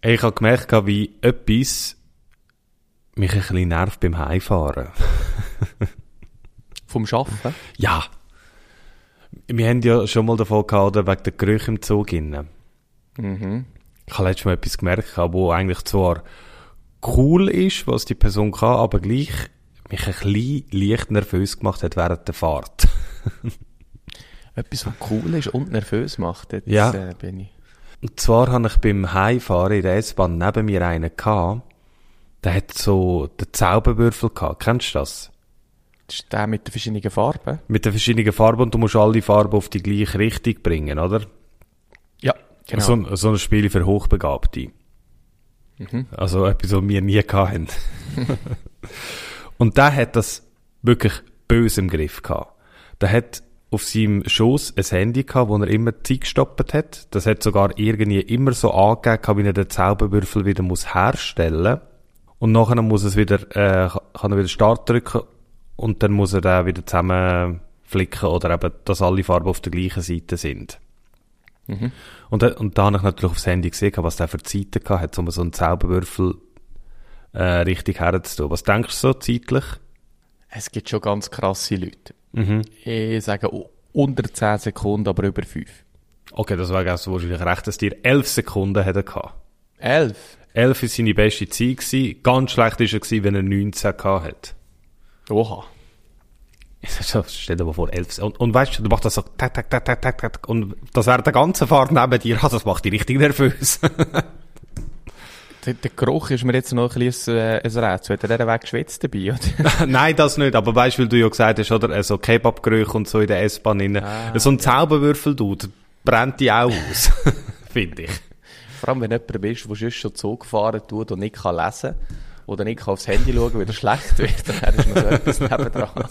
Ich habe gemerkt, wie etwas mich ein bisschen nervt beim Heimfahren. Vom Arbeiten? Ja. Wir haben ja schon mal davon gehabt, wegen der Gerüche im Zug innen. Mhm. Ich habe letztes Mal etwas gemerkt, wo eigentlich zwar cool ist, was die Person kann, aber gleich mich ein bisschen leicht nervös gemacht hat während der Fahrt. Etwas, was cool ist und nervös macht, jetzt Ja. Bin ich. Und zwar habe ich beim Heimfahren in der S-Bahn neben mir einen gehabt, der hat so den Zauberwürfel gehabt. Kennst du das? Das ist der mit den verschiedenen Farben? Mit den verschiedenen Farben und du musst alle Farben auf die gleiche Richtung bringen, oder? Ja, genau. So ein Spiel für Hochbegabte. Mhm. Also etwas, was wir nie hatten. Und der hat das wirklich böse im Griff gehabt. Der hat auf seinem Schoß ein Handy gehabt, wo er immer die Zeit gestoppt hat. Das hat sogar irgendwie immer so angegeben, wie er den Zauberwürfel wieder herstellen muss. Und nachher muss es wieder, kann er wieder Start drücken und dann muss er den wieder zusammenflicken oder eben, dass alle Farben auf der gleichen Seite sind. Mhm. Und da habe ich natürlich aufs Handy gesehen, was der für Zeiten gehabt hat, um so einen Zauberwürfel richtig herzutun. Was denkst du so zeitlich? Es gibt schon ganz krasse Leute. Mhm. Ich sage unter 10 Sekunden, aber über 5. Okay, das wäre also wahrscheinlich recht, dass dir 11 Sekunden hat er gehabt. 11? 11 war seine beste Zeit gewesen. Ganz schlecht war er gewesen, wenn er 19 gehabt hat. Oha. Stell dir mal vor, 11. Und weißt du, du machst das so, tak, tak, tak, tak, tak, tak, und das wäre der ganze Fahrt neben dir, das macht dich richtig nervös. Der Geruch ist mir jetzt noch ein bisschen ein Rätsel. Hat er den Weg geschwitzt dabei, oder? Nein, das nicht, aber weißt du, weil du ja gesagt hast, oder, so Kebabgerüche und so in der S-Bahn innen. So ein Zauberwürfel, brennt die auch aus. Finde ich. Vor allem, wenn jemand bist, der sonst schon Zug fahren tut und nicht kann lesen oder nicht kann aufs Handy schauen, weil er schlecht wird, dann ist noch so etwas nebendran.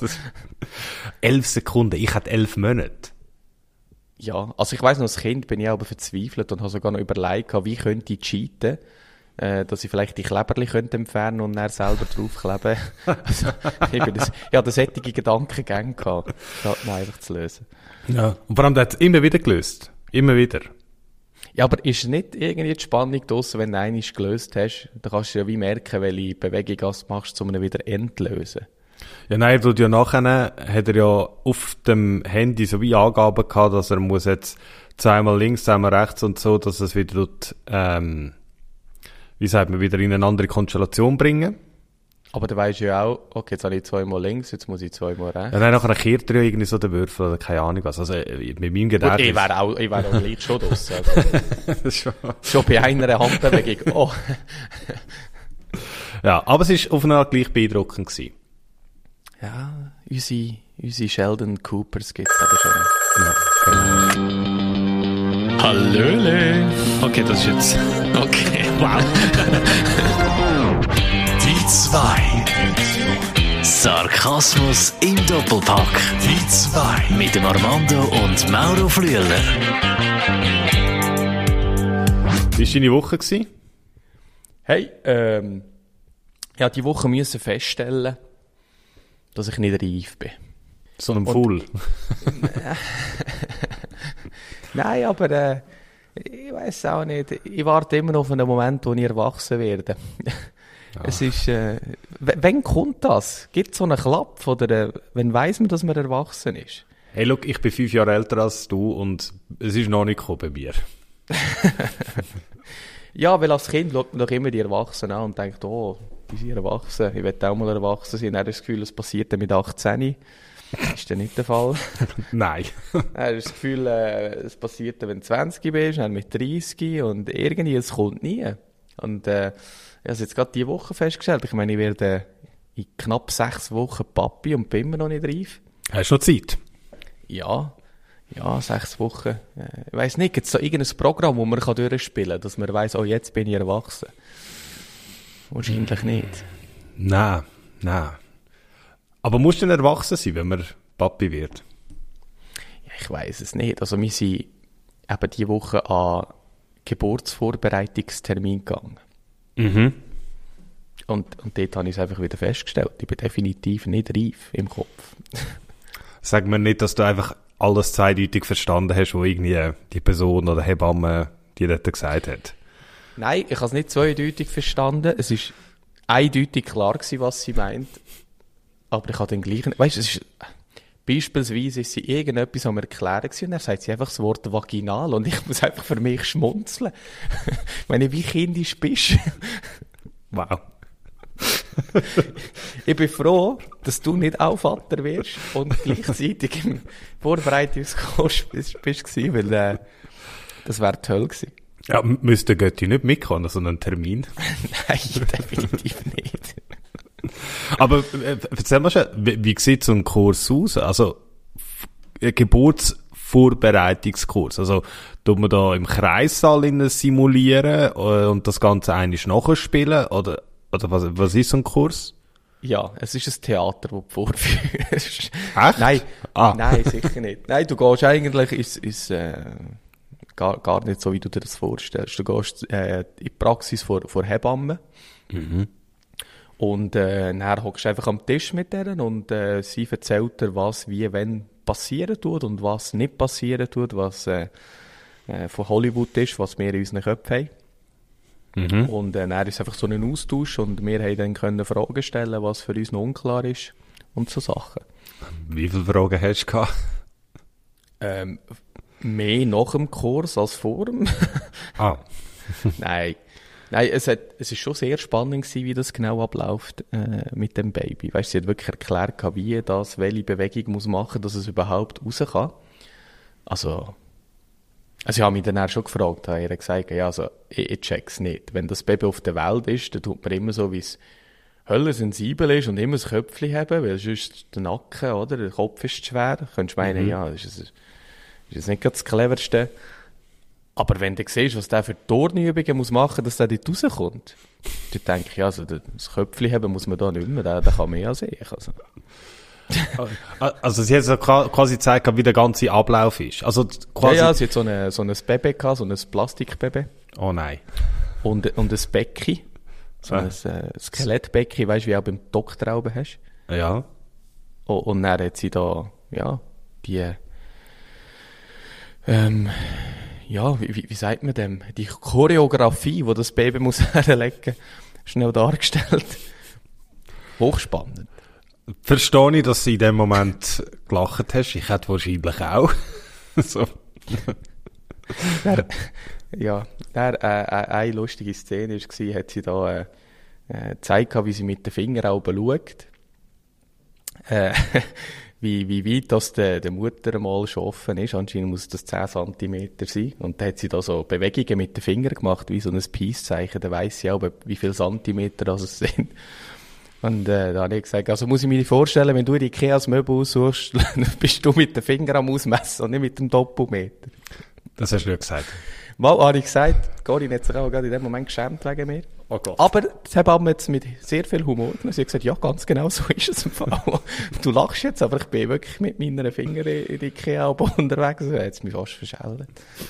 11 Sekunden, ich hatte 11 Monate. Ja, also ich weiss noch, als Kind bin ich aber verzweifelt und habe sogar noch überlegt, wie könnte ich cheaten, dass ich vielleicht die Kleberli könnte entfernen und dann selber draufkleben. Also, ich hatte solche Gedankengänge gehabt, das einfach zu lösen. Ja. Und vor allem, der hat es immer wieder gelöst. Immer wieder. Ja, aber ist nicht irgendwie die Spannung draussen, wenn du einmal gelöst hast, dann kannst du ja wie merken, welche Bewegung du machst, um ihn wieder entlösen. Ja, nein, ja nachher hat er ja auf dem Handy so wie Angaben gehabt, dass er muss jetzt zweimal links, zweimal rechts und so, dass es wieder dort, wie sagt man, wieder in eine andere Konstellation bringen. Aber du weisst ja auch, okay, jetzt habe ich zweimal links, jetzt muss ich zweimal rechts. Ja, nein, nachher kehrt er ja irgendwie so den Würfel oder keine Ahnung was. Also, mit meinem Gedächtnis. Gut, ich wäre auch gleich schon draussen. Also. Schon bei einer Handbewegung. Oh. Ja, aber es war auf eine Art gleich beeindruckend gewesen. Ja, unsere Sheldon Coopers gibt's aber schon. Ja. Hallöle. Okay, das ist jetzt... Okay, wow. Die 2. Sarkasmus im Doppelpack. Die 2. Mit dem Armando und Mauro Flüeler. Wie war deine Woche gewesen? Hey, ja, die Woche müssen feststellen, dass ich nicht reif bin. So einem Fool. Nein, aber ich weiss auch nicht. Ich warte immer noch auf einen Moment, wo ich erwachsen werde. Es ist, wann kommt das? Gibt es so einen Klapp? Oder wann weiss man, dass man erwachsen ist? Hey, look, ich bin 5 Jahre älter als du und es ist noch nicht gekommen bei mir. Ja, weil als Kind schaut man doch immer die Erwachsenen an und denkt, oh, die sind erwachsen, ich will auch mal erwachsen sein. Dann hat das Gefühl, es passiert dann mit 18. Ist dann nicht der Fall. Nein. Dann hast das Gefühl, es passiert dann, wenn du 20 bist, dann mit 30 und irgendwie, es kommt nie. Und ich habe es jetzt gerade diese Woche festgestellt. Ich meine, ich werde in knapp 6 Wochen Papi und bin immer noch nicht reif. Hast du noch Zeit? Ja, 6 Wochen. Ich weiss nicht, gibt es da irgendein Programm, wo man durchspielen kann, dass man weiss, oh, jetzt bin ich erwachsen? Wahrscheinlich nicht. Nein. Aber musst du denn erwachsen sein, wenn man Papi wird? Ja, ich weiss es nicht. Also wir sind eben diese Woche an Geburtsvorbereitungstermin gegangen. Mhm. Und dort habe ich es einfach wieder festgestellt. Ich bin definitiv nicht reif im Kopf. Sag mir nicht, dass du einfach alles zweideutig verstanden hast, was irgendwie die Person oder Hebamme dir dort gesagt hat. Nein, ich habe es nicht zweideutig verstanden. Es ist eindeutig klar gewesen, was sie meint. Aber ich habe den gleichen... Weißt du, es ist... Beispielsweise ist sie irgendetwas am Erklären gewesen und er sagt sie einfach das Wort vaginal und ich muss einfach für mich schmunzeln. Wenn du wie kindisch bist. Wow. Ich bin froh, dass du nicht auch Vater wirst und gleichzeitig im Vorbereitungskurs bist, weil das wäre toll gewesen. Ja, müsste Götti nicht mitkommen, so einen Termin? Nein, definitiv nicht. Aber erzähl mal schon, wie sieht so ein Kurs aus? Also Geburtsvorbereitungskurs. Also tut man da im Kreissaal simulieren und das Ganze eigentlich nachspielen? Oder was ist so ein Kurs? Ja, es ist ein Theater, das du vorführst. Echt? Nein, nein, sicher nicht. Nein, du gehst eigentlich gar nicht so, wie du dir das vorstellst. Du gehst in die Praxis vor Hebammen. Mhm. Und dann hockst du einfach am Tisch mit denen und sie erzählt dir, was, wie, wenn passieren tut und was nicht passieren tut, was von Hollywood ist, was wir in unseren Köpfen haben. Mhm. Und dann ist es einfach so ein Austausch und wir haben dann können Fragen stellen, was für uns noch unklar ist und so Sachen. Wie viele Fragen hast du gehabt? Mehr nach dem Kurs als vor dem. Nein, es ist schon sehr spannend gewesen, wie das genau abläuft mit dem Baby. Weißt, sie hat wirklich erklärt, wie das, welche Bewegung muss machen, dass es überhaupt raus kann. Also ich habe mich dann auch schon gefragt, habe ihr gesagt, ja, also ich check's nicht. Wenn das Baby auf der Welt ist, dann tut man immer so, wie es höllensensibel ist und immer das Köpfchen haben, weil sonst der Nacken, oder? Der Kopf ist schwer. Du könntest meinen, ja, das ist nicht gerade das Cleverste. Aber wenn du siehst, was der für Turnübungen muss machen, dass der dort rauskommt, dann denke ich, also das Köpfchen haben muss man da nicht mehr, der kann mehr als ich. Also sie hat so quasi gezeigt, wie der ganze Ablauf ist. Also quasi ja, sie hat so ein Baby gehabt, so ein Plastikbaby. Oh nein. Und ein Becken. So ein Skelettbecken, weißt du, wie auch beim Doktor oben hast. Ja. Und dann hat sie da, ja, die, wie sagt man dem? Die Choreografie, die das Baby muss herlegen, schnell dargestellt. Hochspannend. Verstehe ich, dass du in dem Moment gelacht hast. Ich hätte wahrscheinlich auch. So. Eine lustige Szene war, hat sie da gezeigt, wie sie mit den Fingern oben schaut. Wie weit das der Mutter mal schon offen ist. Anscheinend muss das 10 cm sein. Und da hat sie da so Bewegungen mit den Fingern gemacht, wie so ein Peace-Zeichen. Da weiss sie auch, wie viele Zentimeter das es sind. Und da habe ich gesagt, also muss ich mir vorstellen, wenn du die Ikeas Möbel aussuchst, bist du mit den Fingern am Ausmessen und nicht mit dem Doppelmeter. Das hast du ja gesagt. Mal habe ich gesagt, Corinne hat sich auch gerade in dem Moment geschämt wegen mir. Oh Gott. Aber das haben wir jetzt mit sehr viel Humor genommen. Sie hat gesagt, ja, ganz genau so ist es im Fall. Du lachst jetzt, aber ich bin wirklich mit meinen Fingern in die Ikea unterwegs. Das hat es mich fast verschält.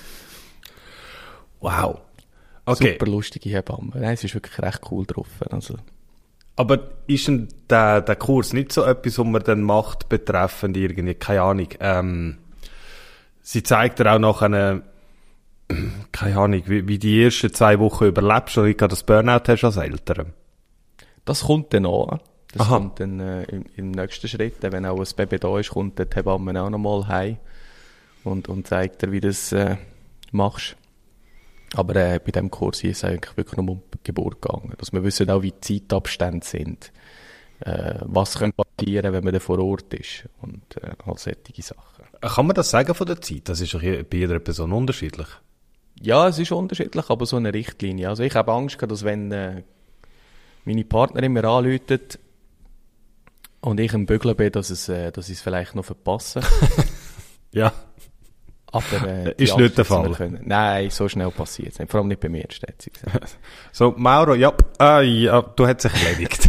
Wow. Okay. Super lustige Hebamme. Nein, sie ist wirklich recht cool drauf. Also. Aber ist denn der Kurs nicht so etwas, was man dann macht, betreffend irgendwie, keine Ahnung, sie zeigt dir auch noch keine Ahnung, wie die ersten 2 Wochen überlebst oder wie du das Burnout hast als Eltern? Das kommt dann an. Das kommt dann im nächsten Schritt. Wenn auch ein Baby da ist, kommt die Hebamme auch noch mal heim und zeigt dir, wie du das machst. Aber bei diesem Kurs ist es eigentlich wirklich nur um die Geburt gegangen. Dass wir wissen auch, wie die Zeitabstände sind. Was könnte passieren, wenn man da vor Ort ist. Und all solche Sachen. Kann man das sagen von der Zeit? Das ist doch bei jeder Person unterschiedlich. Ja, es ist unterschiedlich, aber so eine Richtlinie. Also ich habe Angst gehabt, dass wenn meine Partnerin mir anruft und ich im Bügeln bin, dass ich es vielleicht noch verpasse. Ja. Aber ist nicht der Fall. Nein, so schnell passiert es nicht. Vor allem nicht bei mir, steht sie gesagt. So, Mauro, ja, du hast sich erledigt.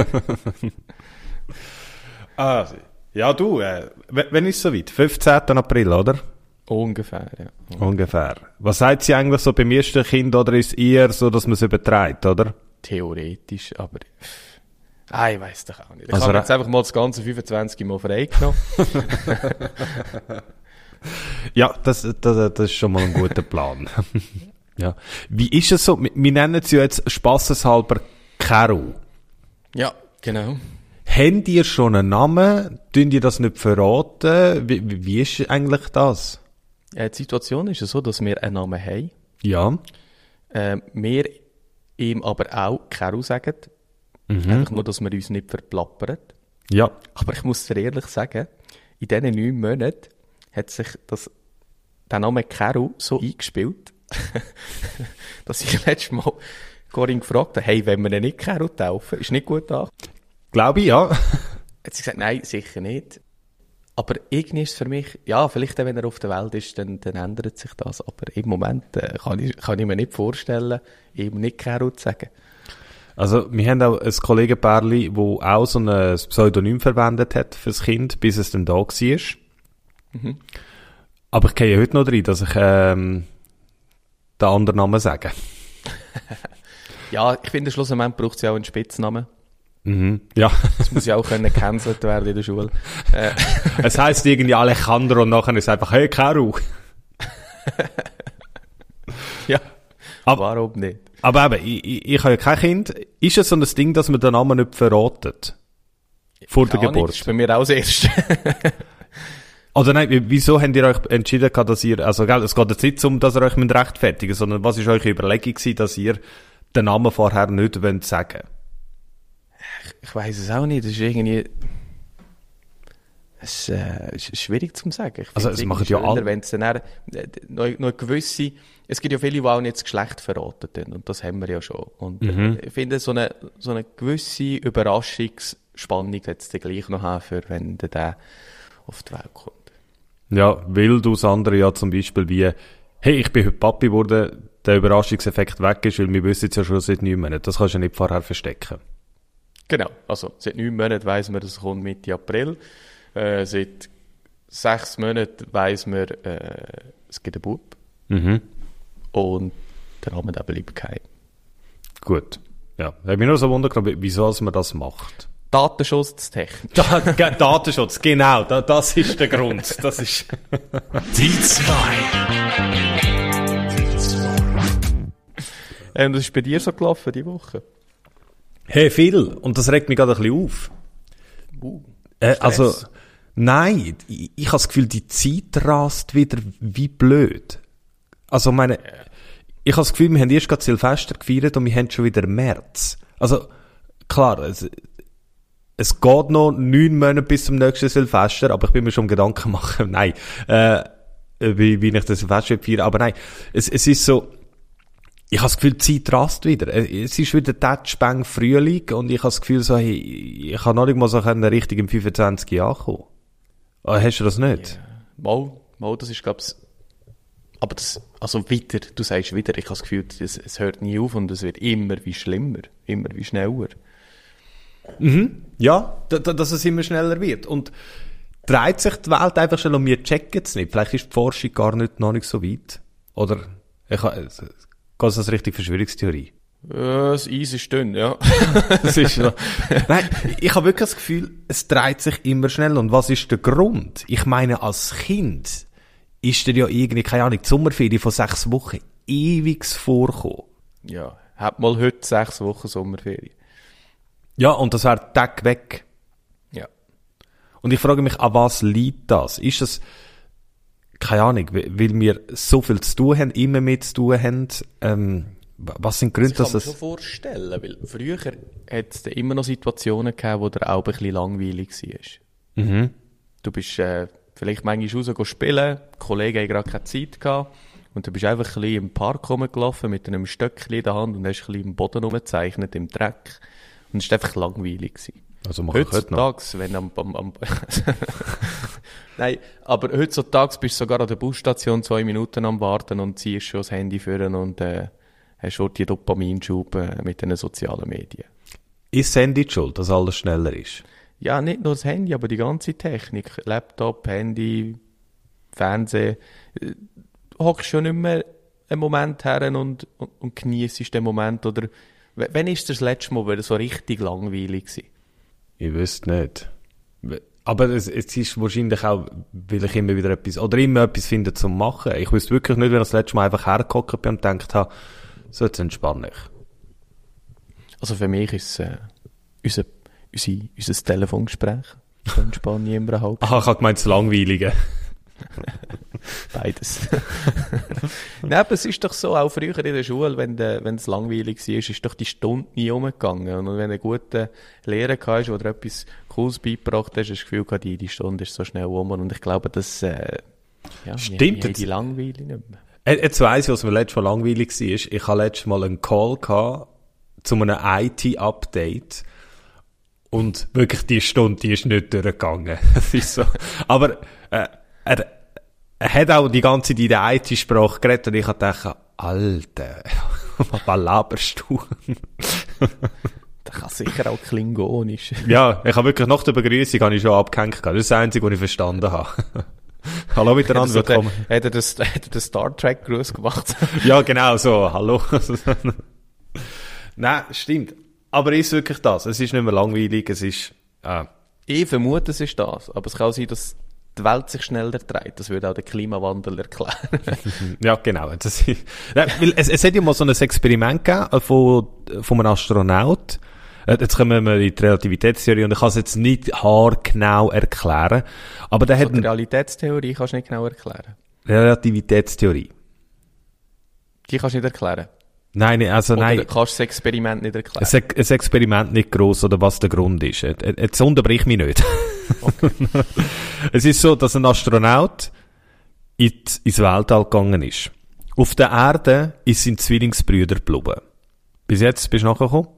Ja, du, wenn ist es soweit? 15. April, oder? Ungefähr, ja. Ungefähr. Was sagt sie eigentlich so beim ersten Kind, oder ist es eher so, dass man es übertreibt, oder? Theoretisch, aber ich weiss doch auch nicht. Ich habe jetzt einfach mal das ganze 25 Mal freigenommen. Ja, das ist schon mal ein guter Plan. Ja. Wie ist es so? Wir nennen es ja jetzt spasseshalber Karo. Ja, genau. Habt ihr schon einen Namen? Tun ihr das nicht verraten? Wie ist eigentlich das? Die Situation ist ja so, dass wir einen Namen haben. Ja. Wir ihm aber auch Karo sagen. Einfach nur, dass wir uns nicht verplappern. Ja. Aber ich muss dir ehrlich sagen, in diesen 9 Monaten hat sich der Name Karo so eingespielt, dass ich letztes Mal Corinne gefragt habe, hey, wenn wir ihn nicht Karo taufen, ist nicht gut an. Glaube ich, ja. Hat sie gesagt, nein, sicher nicht. Aber irgendwie ist es für mich, ja, vielleicht wenn er auf der Welt ist, dann ändert sich das. Aber im Moment kann ich mir nicht vorstellen, ihm nicht Karo zu sagen. Also, wir haben auch ein Kollegenpärli, das auch so ein Pseudonym verwendet hat fürs Kind, bis es dann da war. Aber ich gehe heute noch rein, dass ich den anderen Namen sage. Ja, ich finde, schlussendlich braucht es ja auch einen Spitznamen. Ja. Das muss ja auch gecancelt werden in der Schule. Es heisst irgendwie Alejandro und nachher ist es einfach, hey, Karo. Ja, warum nicht? Aber eben, ich habe ja kein Kind. Ist es so ein Ding, dass man den Namen nicht verratet? Vor der Geburt? Das ist bei mir auch das Erste. Oder nein, wieso habt ihr euch entschieden, dass ihr, also, gell, es geht jetzt nicht um, dass ihr euch rechtfertigen müsst, sondern was ist eure Überlegung gewesen, dass ihr den Namen vorher nicht sagen wollt? Ich weiss es auch nicht. Das ist irgendwie... Es ist schwierig zu sagen. Also es machen ja alle. Wenn es dann noch gewisse... Es gibt ja viele, die auch nicht das Geschlecht verraten. Und das haben wir ja schon. Und ich finde, so eine gewisse Überraschungsspannung hat es dann gleich noch haben, für wenn der auf die Welt kommt. Ja, weil du das andere ja zum Beispiel wie, hey, ich bin heute Papi geworden, der Überraschungseffekt weg ist, weil wir wissen jetzt ja schon seit 9 Monaten. Das kannst du ja nicht vorher verstecken. Genau. Also seit 9 Monaten weiss man, dass es kommt Mitte April. Seit 6 Monaten weiss man, es gibt einen Bub. Und der Name der bleibt kein. Gut. Ja. Ich habe mich nur so wundert, wieso man das macht. Datenschutztechnik. Datenschutz, genau. Das ist der Grund. Das ist Die 2. Das ist bei dir so gelaufen, die Woche? Hey, viel. Und das regt mich gerade ein bisschen auf. Also, nein, ich habe das Gefühl, die Zeit rast wieder wie blöd. Also, ich habe das Gefühl, wir haben erst gerade Silvester gefeiert und wir haben schon wieder März. Also, klar, es geht noch 9 Monate bis zum nächsten Silvester, aber ich bin mir schon Gedanken machen, nein, wie ich das Silvester feiere. Aber nein, es ist so, ich habe das Gefühl, die Zeit rast wieder. Es ist wieder Tatspeng Frühling und ich habe das Gefühl, so, hey, ich kann noch nicht mal so richtig im 25 Jahr kommen. Hast du das nicht? Ja. Mal, das ist, glaube ich, aber das, also wieder, du sagst wieder, ich habe das Gefühl, es hört nie auf und es wird immer wie schlimmer, immer wie schneller. Ja, dass es immer schneller wird. Und dreht sich die Welt einfach schon und wir checken es nicht. Vielleicht ist die Forschung gar noch nicht so weit. Oder, geht es als richtig Verschwörungstheorie? Das Eis ist dünn, ja. Das ist so. Nein, ich habe wirklich das Gefühl, es dreht sich immer schneller. Und was ist der Grund? Ich meine, als Kind ist dir ja irgendwie, keine Ahnung, die Sommerferien von 6 Wochen ewig vorgekommen. Ja, hat mal heute 6 Wochen Sommerferien. Ja, und das wäre Tag weg. Ja. Und ich frage mich, an was liegt das? Ist es, keine Ahnung, weil wir so viel zu tun haben, immer mehr zu tun haben, was sind die Gründe, dass das... Ich kann mir schon vorstellen, weil früher hat es immer noch Situationen gegeben, wo der auch ein bisschen langweilig war. Du bist vielleicht manchmal raus spielen, die Kollegen haben gerade keine Zeit gehabt und du bist einfach ein bisschen im Park rumgelaufen mit einem Stöckchen in der Hand und hast ein bisschen im Boden rumgezeichnet, im Dreck. Und es war einfach langweilig gewesen. Also mach ich heute noch. Heutzutage, wenn Nein, aber heutzutage bist du sogar an der Busstation 2 Minuten am Warten und ziehst schon das Handy führen und hast schon die Dopaminschub mit den sozialen Medien. Ist das Handy die schuld, dass alles schneller ist? Ja, nicht nur das Handy, aber die ganze Technik. Laptop, Handy, Fernsehen. Du hockst schon nicht mehr einen Moment her und genießt den Moment. Oder wann ist das letzte Mal so richtig langweilig gewesen? Ich wüsste nicht. Aber es ist wahrscheinlich auch, weil ich immer wieder immer etwas finde zum Machen. Ich wüsste wirklich nicht, wenn ich das letzte Mal einfach hergehockt bin und gedacht habe, so jetzt entspanne ich. Also für mich ist es unser Telefongespräch. So entspanne ich immer eine halbe Ach, ich habe gemeint, das Langweilige. Beides. Nein, aber es ist doch so, auch früher in der Schule, wenn es langweilig war, ist doch die Stunde nie umgegangen. Und wenn du einen guten Lehrer hast, der dir etwas Cooles beigebracht hast, hast du das Gefühl gehabt, die Stunde ist so schnell um. Und ich glaube, das stimmt. Die langweilig nicht mehr. Jetzt weiss ich, was mir letztes Mal langweilig war. Ich hatte letztes Mal einen Call gehabt zu einem IT-Update. Und wirklich, die Stunde, die ist nicht durchgegangen. Das ist so. Aber, er hat auch die ganze Zeit in der IT-Sprache geredet und ich habe gedacht, Alter, was laberst du? Der kann sicher auch Klingonisch. Ja, ich habe wirklich nach der Begrüßung habe ich schon abgehängt. Das ist das Einzige, was ich verstanden habe. Hallo miteinander, willkommen. Hat er den Star Trek Gruß gemacht? Ja, genau so, hallo. Nein, stimmt. Aber ist wirklich das? Es ist nicht mehr langweilig, es ist... Ich vermute, es ist das. Aber es kann auch sein, dass die Welt sich schneller dreht. Das würde auch der Klimawandel erklären. Ja, genau. Es hat ja mal so ein Experiment gegeben von einem Astronaut. Jetzt kommen wir in die Relativitätstheorie und ich kann es jetzt nicht haargenau erklären. Aber der hat... Die Realitätstheorie kannst du nicht genau erklären. Relativitätstheorie. Die kannst du nicht erklären. Nein. Oder kannst du das Experiment nicht erklären? Ein Experiment nicht gross oder was der Grund ist. Jetzt unterbrich mich nicht. Okay. Es ist so, dass ein Astronaut ins Weltall gegangen ist. Auf der Erde ist sein Zwillingsbrüder geblieben. Bis jetzt bist du nachgekommen?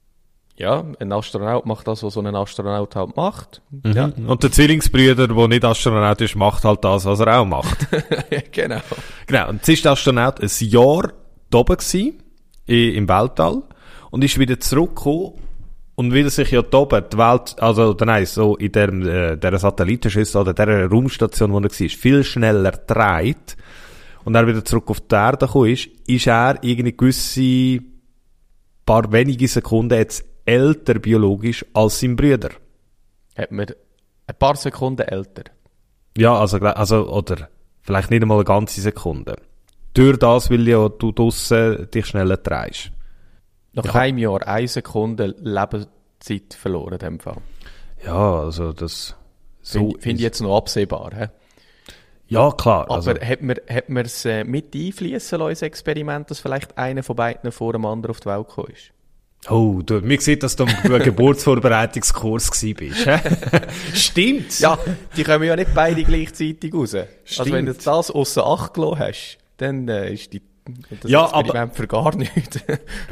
Ja, ein Astronaut macht das, was so ein Astronaut halt macht. Mhm. Ja. Und der Zwillingsbrüder, der nicht Astronaut ist, macht halt das, was er auch macht. Genau. Genau. Und jetzt ist der Astronaut ein Jahr da oben gewesen, im Weltall, und ist wieder zurückgekommen. Und weil sich ja da oben die Welt, so in der Satellitenschüssel oder der Raumstation, wo er war, viel schneller dreht, und er wieder zurück auf die Erde gekommen ist er irgendwie gewisse paar wenige Sekunden jetzt älter biologisch als sein Bruder. Hat man ein paar Sekunden älter? Ja, also, oder vielleicht nicht einmal eine ganze Sekunde. Durch das, weil ja du draussen dich schneller drehst. Nach einem Jahr 1 Sekunde Lebenszeit verloren in dem Fall. Ja, also das... So Finde ich jetzt noch absehbar. He? Ja, klar. Aber also, hat man es mit einfließen lassen, ins Experiment, dass vielleicht einer von beiden vor dem anderen auf die Welt gekommen ist? Oh, mir sieht, dass du im Geburtsvorbereitungskurs gewesen bist. Stimmt! Ja, die kommen ja nicht beide gleichzeitig raus. Stimmt. Also wenn du das ausser Acht gelassen hast, dann ist das Ja, Experiment für gar nichts.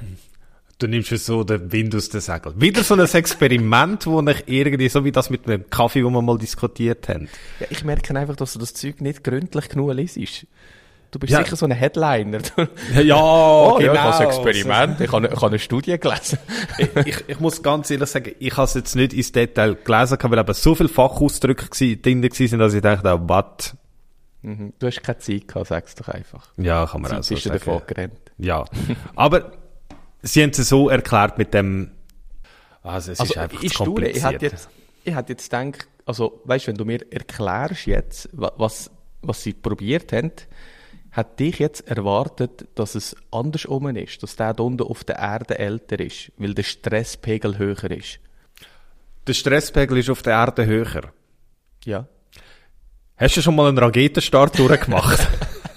Du nimmst ja so den Wind aus den Segeln. Wieder so ein Experiment, wo ich irgendwie, so wie das mit dem Kaffee, wo wir mal diskutiert haben. Ja, ich merke einfach, dass du das Zeug nicht gründlich genug liest. Du bist Ja. sicher so ein Headliner. Ja, Oh, genau. ja, ich habe ein Experiment, ich habe eine Studie gelesen. Ich muss ganz ehrlich sagen, ich habe es jetzt nicht ins Detail gelesen, weil eben so viele Fachausdrücke drin waren, dass ich dachte, was? Mhm. Du hast keine Zeit gehabt, sag's doch einfach. Ja, kann man auch Zeit so ist dir sagen. davon gerannt. Ja. Aber sie haben es so erklärt mit dem, also es ist einfach zu kompliziert. Ich hätte jetzt gedacht, also, weißt, wenn du mir erklärst jetzt, was sie probiert haben, hätte ich jetzt erwartet, dass es andersrum ist, dass der da unten auf der Erde älter ist, weil der Stresspegel höher ist. Der Stresspegel ist auf der Erde höher. Ja. Hast du schon mal einen Raketenstart durchgemacht?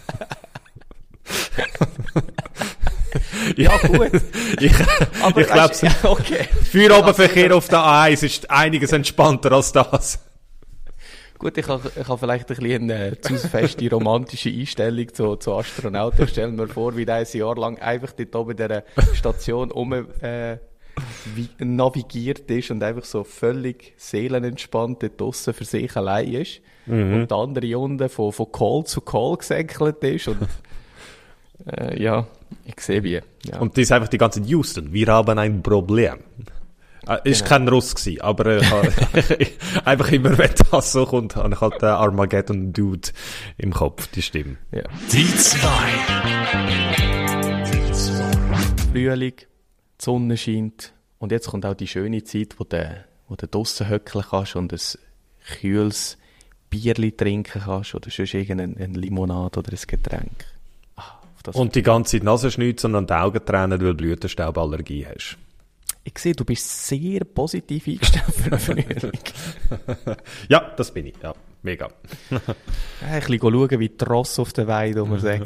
Ja, gut. Ich glaube, ja, okay. Feierabendverkehr auf der A1 ist einiges entspannter als das. Gut, ich habe vielleicht ein bisschen eine zu feste romantische Einstellung zu Astronauten. Ich stelle mir vor, wie der ein Jahr lang einfach dort oben in dieser Station navigiert ist und einfach so völlig seelenentspannt dort draussen für sich allein ist. Und der andere unten von Call zu Call gesäckelt ist. Und ja, ich sehe wie. Ja. Und das ist einfach die ganze Houston. Wir haben ein Problem. Ist kein Russ gewesen, aber einfach immer, wenn das so kommt, habe ich halt den Armageddon-Dude im Kopf, die Stimme. Ja. Die zwei. Frühling, die Sonne scheint und jetzt kommt auch die schöne Zeit, wo du draussen höckeln kannst und ein kühles Bierli trinken kannst oder sonst irgendeine Limonade oder ein Getränk. Und die ganze Zeit Nase schnitzen und die Augen tränen, weil du Blütenstauballergie hast. Ich sehe, du bist sehr positiv eingestellt für eine Frühling. Ja, das bin ich. Ja, mega. Ein bisschen schauen, wie die Rosse auf der Weide rumsäckeln.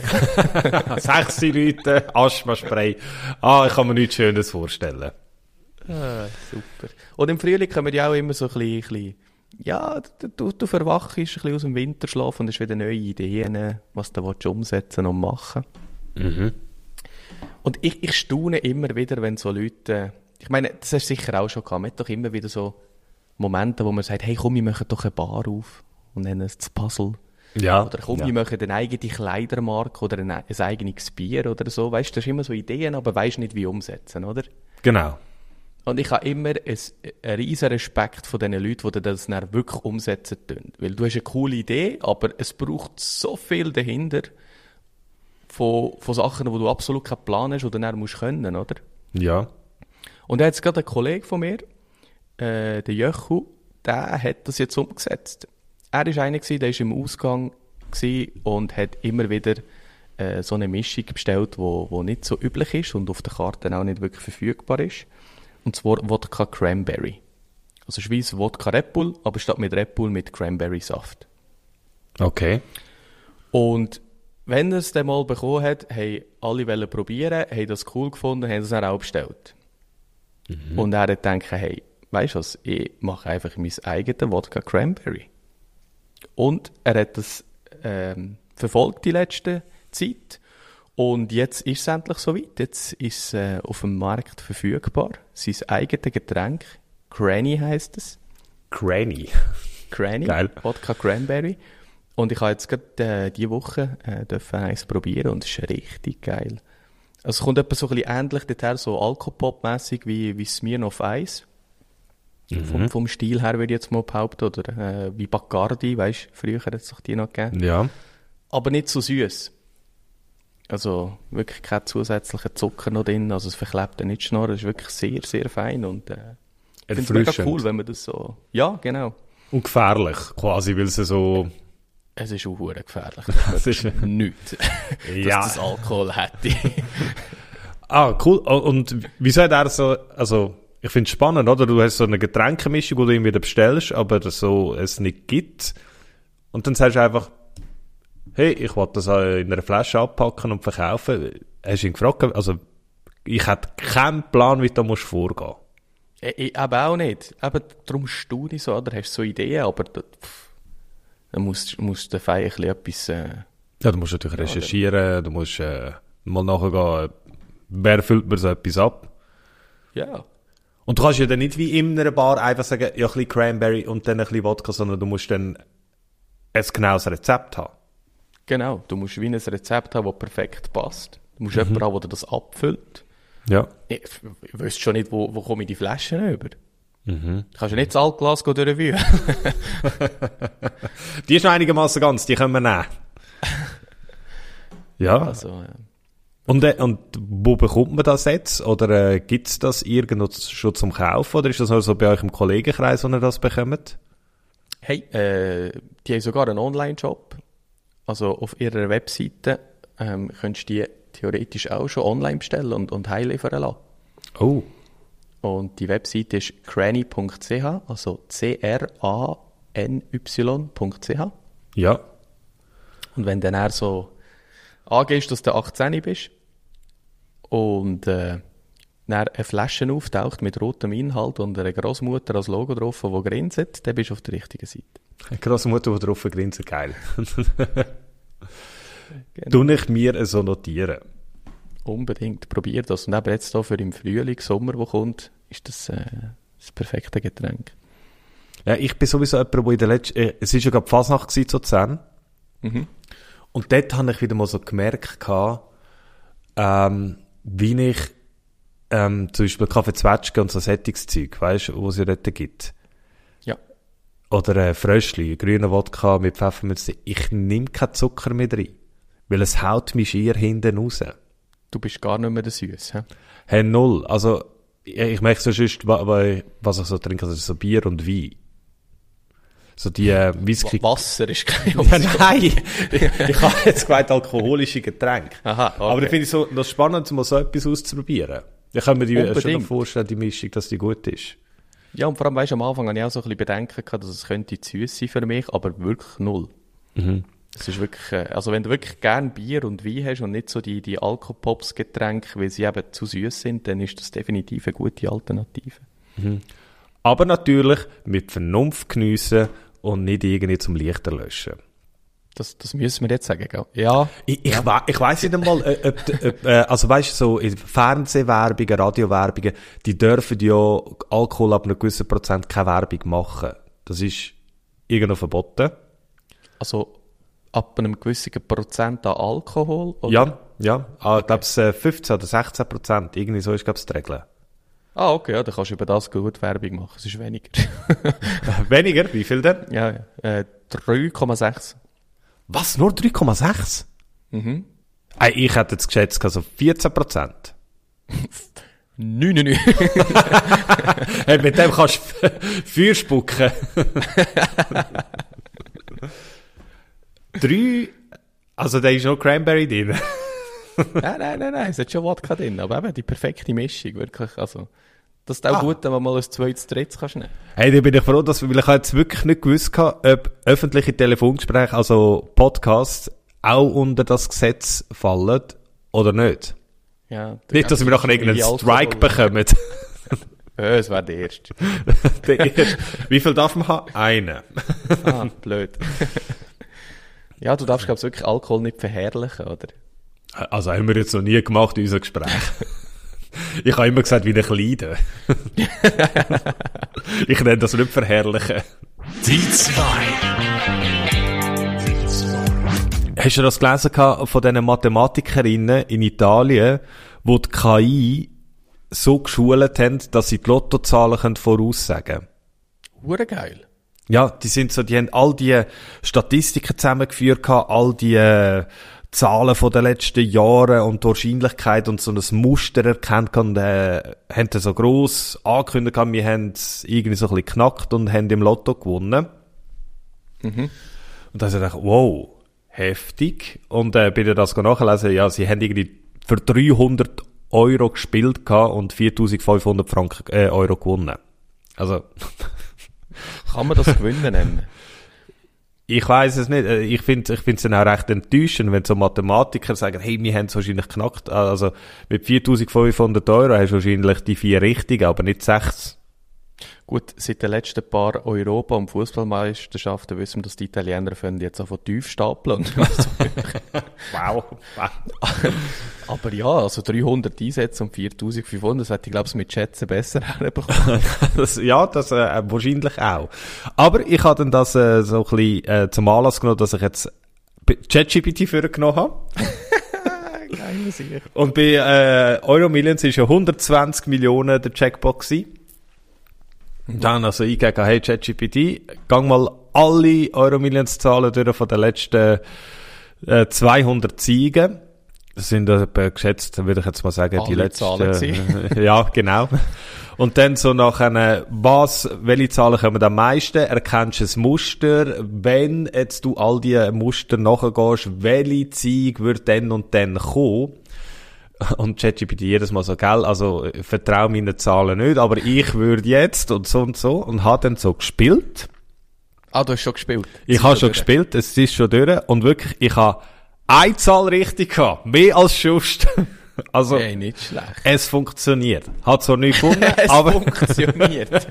6 Leute, Asthma-Spray. Ich kann mir nichts Schönes vorstellen. Super. Und im Frühling kommen ja auch immer so ein bisschen ja, du verwachst ein bisschen aus dem Winterschlaf und hast wieder neue Ideen, was du umsetzen und machen. Mhm. Und ich staune immer wieder, wenn so Leute, ich meine, das hast du sicher auch schon gehabt, man hat doch immer wieder so Momente, wo man sagt, hey komm, wir machen doch eine Bar auf und nennen es das Puzzle. Ja. Oder komm, wir machen eine eigene Kleidermarke oder ein eigenes Bier oder so. Weißt du, das sind immer so Ideen, aber weisst nicht, wie umsetzen, oder? Genau. Und ich habe immer einen riesen Respekt von diesen Leuten, die das dann wirklich umsetzen können. Weil du hast eine coole Idee, aber es braucht so viel dahinter von Sachen, wo du absolut keinen Plan hast oder dann musst können, oder? Ja. Und da hat jetzt gerade ein Kollege von mir, der Jöchu, der hat das jetzt umgesetzt. Er war einer, der war im Ausgang und hat immer wieder so eine Mischung bestellt, die nicht so üblich ist und auf der Karte auch nicht wirklich verfügbar ist. Und zwar Wodka Cranberry. Also Schweiz Wodka Red Bull, aber statt mit Red Bull mit Cranberry-Saft. Okay. Und wenn er es dann mal bekommen hat, haben alle probieren, haben das cool gefunden, haben es dann auch bestellt. Mhm. Und er hat gedacht, hey, weisst du was, ich mache einfach mein eigenes Wodka Cranberry. Und er hat das verfolgt die letzte Zeit. Und jetzt ist es endlich soweit. Jetzt ist es auf dem Markt verfügbar. Sein eigenes Getränk. Cranny heisst es. Cranny. Geil. Wodka Cranberry. Und ich habe jetzt gerade diese Woche eins probieren und es ist richtig geil. Also es kommt etwas so ein bisschen ähnlich dorthin, so Alkopop-mässig wie Smirnoff Ice. Mhm. Vom Stil her würde ich jetzt mal behaupten. Oder wie Bacardi, weißt du, früher hat es doch die noch gegeben. Ja. Aber nicht so süß. Also wirklich kein zusätzlicher Zucker noch drin, also es verklebt nicht Schnorren, es ist wirklich sehr, sehr fein und ich finde es mega cool, wenn man das so... Ja, genau. Und gefährlich, quasi, weil es so... Es ist auch verdammt gefährlich, das ist nichts, ja. Dass das Alkohol hätte. Cool. Und wieso hat er so... Also, ich finde es spannend, oder? Du hast so eine Getränkemischung, die du ihm wieder bestellst, aber so es nicht gibt. Und dann sagst du einfach... Hey, ich will das in einer Flasche abpacken und verkaufen. Hast du ihn gefragt? Also, ich hätte keinen Plan, wie du da vorgehen musst. Ich auch nicht. Eben, darum staune ich so, oder? Hast du so Ideen, aber dann musst du feierlich etwas... Ja, du musst natürlich recherchieren, du musst mal nachgehen, wer füllt mir so etwas ab. Ja. Und du kannst ja dann nicht wie in einer Bar einfach sagen, ja, ein bisschen Cranberry und dann ein bisschen Wodka, sondern du musst dann ein genaues Rezept haben. Genau, du musst wie ein Rezept haben, das perfekt passt. Du musst jemanden haben, der das abfüllt. Ja. Ich wüsste schon nicht, wo komme ich die Flaschen über. Mhm. Du kannst ja nicht das Altglas durchwühlen. Die ist noch einigermaßen ganz, die können wir nehmen. Ja. Also, ja. Und wo bekommt man das jetzt? Oder gibt es das irgendwo schon zum Kaufen? Oder ist das also bei euch im Kollegenkreis, wo ihr das bekommt? Hey, die haben sogar einen Online-Shop. Also auf ihrer Webseite könntest du die theoretisch auch schon online bestellen und heimliefern lassen. Oh. Und die Webseite ist cranny.ch, also crany.ch. Ja. Und wenn du dann so angehst, dass du 18 bist und dann eine Flasche auftaucht mit rotem Inhalt und einer Großmutter als Logo drauf, die grinset, dann bist du auf der richtigen Seite. Eine Großmutter, die drauf grinset, geil. Genau. Du nicht mir so notieren. Unbedingt, probier das. Und eben jetzt hier für im Frühling, Sommer, der kommt, ist das das perfekte Getränk. Ja, ich bin sowieso jemand, der in der letzten... es war ja gerade Fasnacht zu Luzern. Mhm. Und dort habe ich wieder mal so gemerkt, wie ich zum Beispiel Kaffee Zwetschge und so Sättigungszeug, weißt du, was es ja dort gibt. Ja. Oder Fröschli, grüner Wodka mit Pfefferminz. Ich nehme keinen Zucker mehr rein, weil es haut mich schier hinten raus. Du bist gar nicht mehr der Süß, hä? Hey, null. Also, ich merke so sonst, was ich so trinke, also so Bier und Wein. So die Whisky... Wasser ist keine Ja, Option. nein! Ich habe jetzt gemeint alkoholische Getränke. Aha, okay. Aber ich finde es so noch spannend, mal so etwas auszuprobieren. Da kann man die schon noch Unbedingt. vorstellen, die Mischung, dass die gut ist. Ja, und vor allem, weißt du, am Anfang hatte ich auch so ein bisschen Bedenken gehabt, dass es könnte zu süß sein für mich, aber wirklich null. Es ist wirklich, also wenn du wirklich gern Bier und Wein hast und nicht so die Alkopops-Getränke, weil sie eben zu süß sind, dann ist das definitiv eine gute Alternative. Aber natürlich mit Vernunft geniessen und nicht irgendwie zum Licht erlöschen. Das müssen wir jetzt sagen, gell? Ja. Ich weiss nicht einmal, also weißt du, so in Fernsehwerbungen, Radiowerbungen, die dürfen ja Alkohol ab einem gewissen Prozent keine Werbung machen. Das ist irgendwo verboten. Also ab einem gewissen Prozent an Alkohol? Oder? Ja. Ich glaube, es 15 oder 16%. Irgendwie so ist, glaube ich, die Regel. Ah, okay, ja, dann kannst du über das gut Werbung machen. Es ist weniger. Weniger? Wie viel denn? Ja, 3,6. Was? Nur 3,6? Mhm. Ich hätte jetzt geschätzt, also 14%. 9. Hey, mit dem kannst du Feuer spucken. 3, also da ist noch Cranberry drin. Nein, es hat schon Wodka drin, aber eben die perfekte Mischung, wirklich, also, das ist auch gut, wenn man mal ein zweites, drittes kannst nehmen. Hey, da bin ich froh, weil ich jetzt wirklich nicht gewusst habe, ob öffentliche Telefongespräche, also Podcasts, auch unter das Gesetz fallen oder nicht. Ja, Nicht, dass wir nachher irgendeinen Strike bekommen. Es wäre der erste. Der erste. Wie viel darf man haben? Einen. Ah, blöd. Ja, du darfst, glaube ich, wirklich Alkohol nicht verherrlichen, oder? Also haben wir jetzt noch nie gemacht in unserem Gespräch. Ich habe immer gesagt, wie ich leide. Ich nenne das nicht verherrlichen. Die 2. Hast du das gelesen von diesen Mathematikerinnen in Italien, wo die KI so geschult haben, dass sie die Lottozahlen voraussagen können? Hure geil. Ja, die haben all die Statistiken zusammengeführt, all die Zahlen von den letzten Jahren und die Wahrscheinlichkeit und so ein Muster erkannt und haben dann so gross angekündigt, wir haben es irgendwie so ein bisschen geknackt und haben im Lotto gewonnen. Und dann habe ich gedacht, wow, heftig. Und bin ich das nachlesen, ja, sie haben irgendwie für 300 Euro gespielt und 4.500 Euro gewonnen. Also... Kann man das Gewinnen nennen? Ich weiss es nicht. Ich finde es dann auch recht enttäuschend, wenn so Mathematiker sagen, hey, wir haben es wahrscheinlich geknackt. Also mit 4.500 Euro hast du wahrscheinlich die 4 richtigen, aber nicht 6. Gut, seit den letzten paar Europa- und Fußballmeisterschaften wissen wir, dass die Italiener können jetzt auch von tief stapeln. Wow. Aber ja, also 300 Einsätze und 4.500, das hätte ich, glaube ich, mit Schätzen besser herbekommen. Das wahrscheinlich auch. Aber ich habe dann das so ein bisschen zum Anlass genommen, dass ich jetzt ChatGPT vorgenommen habe. Geil, sicher. Und bei Euromillions ist ja 120 Millionen der Jackpot gewesen. Dann also eingegeben, hey ChatGPT, gang mal alle Euromillions-Zahlen durch von den letzten 200 Siegen. Das sind etwa geschätzt, würde ich jetzt mal sagen, Alle die letzten... Zahlen ja, genau. Und dann so nachher, welche Zahlen kommen am meisten? Erkennst du ein Muster? Wenn jetzt du all die Muster nachgehst, welche Sieg wird dann und dann kommen? Und ChatGPT jedes Mal so, gell, also vertrau meinen Zahlen nicht, aber ich würde jetzt und so und habe dann so gespielt. Ah, du hast schon gespielt? Ich habe schon gespielt, es ist schon durch und wirklich, ich habe eine Zahl richtig gehabt, mehr als sonst. Also, hey, nicht schlecht. es funktioniert. Hat zwar nicht gefunden, Es aber... funktioniert.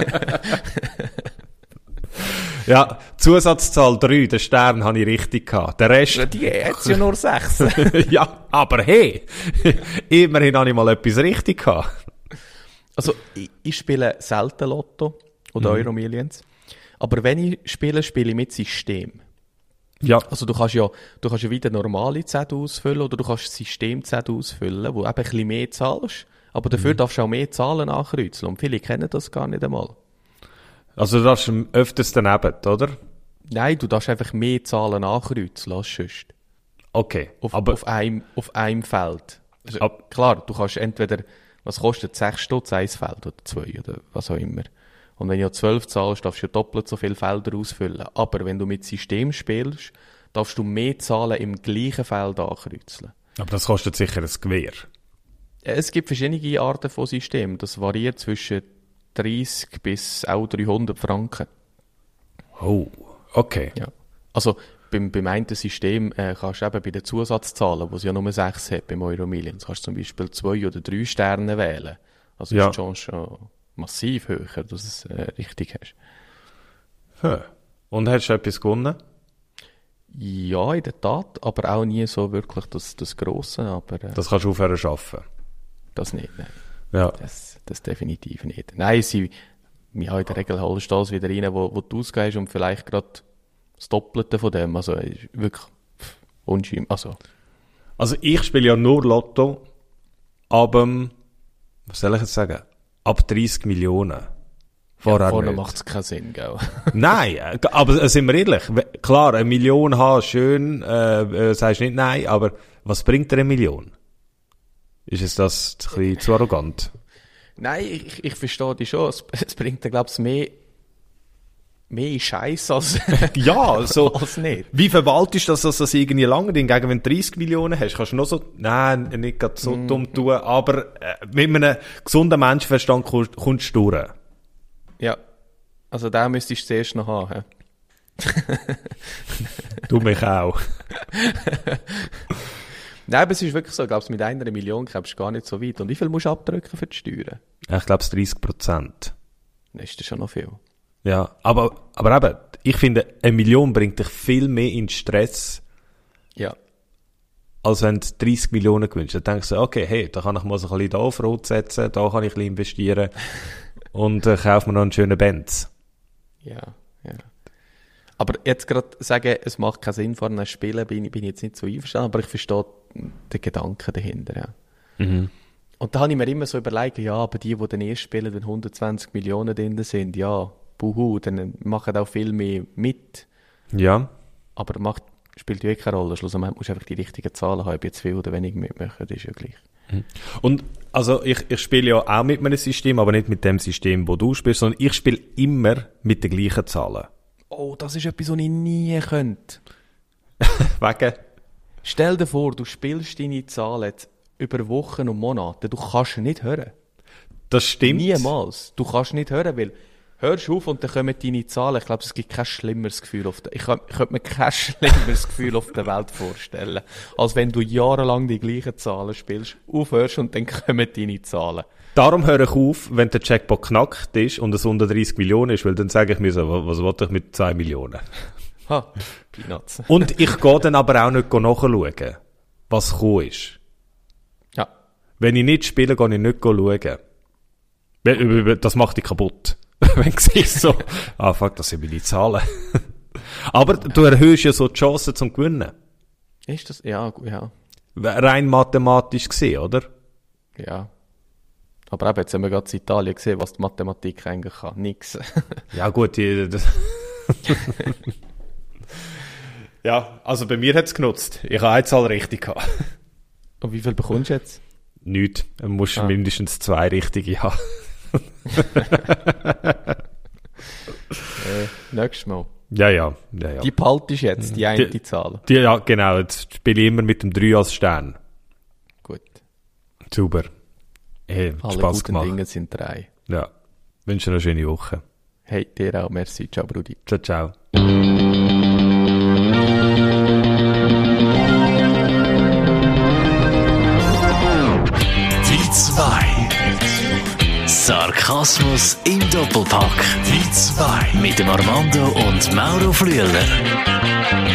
Ja, Zusatzzahl 3, den Stern habe ich richtig gehabt. Der Rest... Die hat ja nur 6. Ja, aber hey, immerhin habe ich mal etwas richtig gehabt. Also, ich spiele selten Lotto oder Euromillions. Aber wenn ich spiele, spiele ich mit System. Ja. Also, du kannst ja wieder normale Zettel ausfüllen oder du kannst Systemzettel ausfüllen, wo eben ein bisschen mehr zahlst. Aber dafür darfst du auch mehr Zahlen ankreuzeln. Und viele kennen das gar nicht einmal. Also du darfst öfters daneben, oder? Nein, du darfst einfach mehr Zahlen ankreuzeln als sonst. Okay. Auf einem Feld. Also, klar, du kannst entweder, was kostet 6 Stutz, ein Feld oder 2 oder was auch immer. Und wenn du ja 12 zahlst, darfst du ja doppelt so viele Felder ausfüllen. Aber wenn du mit System spielst, darfst du mehr Zahlen im gleichen Feld ankreuzeln. Aber das kostet sicher ein Gewehr. Es gibt verschiedene Arten von Systemen. Das variiert zwischen 30 bis auch 300 Franken. Oh, okay. Ja. Also beim einen System kannst du eben bei den Zusatzzahlen, wo es ja nur 6 hat beim Euromillions, kannst du zum Beispiel 2 oder 3 Sterne wählen. Also ist die Chance schon massiv höher, dass du es richtig hast. Und hast du etwas gewonnen? Ja, in der Tat, aber auch nie so wirklich das Grosse. Aber, das kannst du aufhören zu arbeiten? Das nicht, nein. Ja. Das definitiv nicht. Nein, in der Regel holst du das wieder rein, wo du ausgehst und vielleicht gerade das Doppelte von dem. Also ist wirklich unschön. Also ich spiele ja nur Lotto ab, was soll ich jetzt sagen, ab 30 Millionen. Vorne macht es keinen Sinn, gell? Nein, aber sind wir ehrlich, klar, 1 Million haben, schön, sagst nicht nein, aber was bringt dir 1 Million? Ist es das ein bisschen zu arrogant? Nein, ich verstehe dich schon. Es bringt dir, glaube ich, mehr Scheiß als, ja, so, als nicht. Wie verwaltest du das irgendwie lange? Hingegen, wenn du 30 Millionen hast, kannst du noch so, nein, nicht gerade so dumm tun, aber mit einem gesunden Menschenverstand kommst du durch. Ja, also den müsstest du zuerst noch haben. Du mich auch. Nein, aber es ist wirklich so, ich glaube, mit 1 Million kommst du gar nicht so weit. Und wie viel musst du abdrücken für die Steuern? Ich glaube, 30%. Das ist schon noch viel. Ja, aber eben, ich finde, 1 Million bringt dich viel mehr in Stress. Ja. Als wenn du 30 Millionen gewinnst. Dann denkst du, okay, hey, da kann ich mal so ein bisschen da auf Rot setzen, da kann ich ein bisschen investieren und kaufe mir noch einen schönen Benz. Ja. Aber jetzt gerade sagen, es macht keinen Sinn, vor einem Spielen bin ich jetzt nicht so einverstanden, aber ich verstehe den Gedanken dahinter, ja. Mhm. Und da habe ich mir immer so überlegt, ja, aber die dann erst spielen, wenn 120 Millionen drin sind, ja, buhu, dann machen auch viel mehr mit. Ja. Aber spielt ja keine Rolle. Schlussendlich musst du einfach die richtigen Zahlen haben, ob jetzt viel oder wenig mitmachen, das ist ja gleich. Und, also, ich spiele ja auch mit meinem System, aber nicht mit dem System, wo du spielst, sondern ich spiele immer mit den gleichen Zahlen. Oh, das ist etwas, was ich nie könnte. Wegen? Stell dir vor, du spielst deine Zahlen über Wochen und Monate, du kannst nicht hören. Das stimmt. Niemals. Du kannst nicht hören, weil hörst auf und dann kommen deine Zahlen. Ich glaube, es gibt kein schlimmeres Gefühl ich könnte mir kein schlimmeres Gefühl auf der Welt vorstellen, als wenn du jahrelang die gleichen Zahlen spielst, aufhörst und dann kommen deine Zahlen. Darum höre ich auf, wenn der Jackpot knackt ist und es unter 30 Millionen ist, weil dann sage ich mir so, was will ich mit 2 Millionen? Ha, Peanuts. Und ich gehe dann aber auch nicht nachschauen, was gekommen ist. Ja. Wenn ich nicht spiele, gehe ich nicht schauen. Das macht dich kaputt. Wenn du siehst so, fuck, das sind meine Zahlen. Aber du erhöhst ja so die Chancen zum Gewinnen. Ist das? Ja, ja. Rein mathematisch gesehen, oder? Ja. Aber eben, jetzt haben wir gerade in Italien gesehen, was die Mathematik eigentlich kann. Nix. Ja gut, ja, also bei mir hat es genutzt. Ich habe eine Zahl richtig gehabt. Und wie viel bekommst du jetzt? Nichts. Du musst mindestens 2 richtige haben. Nächstes Mal. Ja. Die behaltest du jetzt, die eine Zahl. Ja, genau. Jetzt spiele ich immer mit dem 3 als Stern. Gut. Super. Hey, alle Spaß guten gemacht. Dinge sind 3. Ja. Wünsche dir eine schöne Woche. Hey, dir auch. Merci. Ciao, Brudi. Ciao, ciao. Die 2. Sarkasmus im Doppelpack. Die 2. Mit dem Armando und Mauro Flüeler.